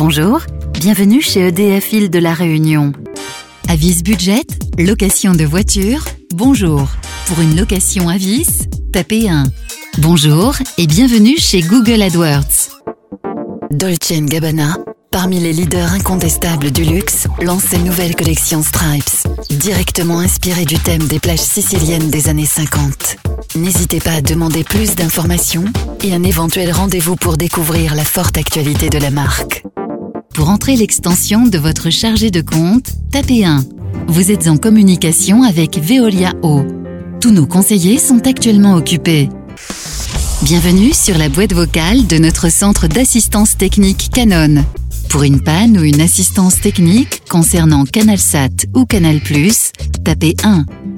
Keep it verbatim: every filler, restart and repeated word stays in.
Bonjour, bienvenue chez E D F Île de la Réunion. Avis Budget, location de voiture, bonjour. Pour une location Avis, tapez un. Bonjour et bienvenue chez Google AdWords. Dolce and Gabbana, parmi les leaders incontestables du luxe, lance ses nouvelles collections Stripes, directement inspirées du thème des plages siciliennes des années cinquante. N'hésitez pas à demander plus d'informations et un éventuel rendez-vous pour découvrir la forte actualité de la marque. Pour entrer l'extension de votre chargé de compte, tapez un. Vous êtes en communication avec Veolia Eau. Tous nos conseillers sont actuellement occupés. Bienvenue sur la boîte vocale de notre centre d'assistance technique Canon. Pour une panne ou une assistance technique concernant CanalSat ou Canal plus, tapez un.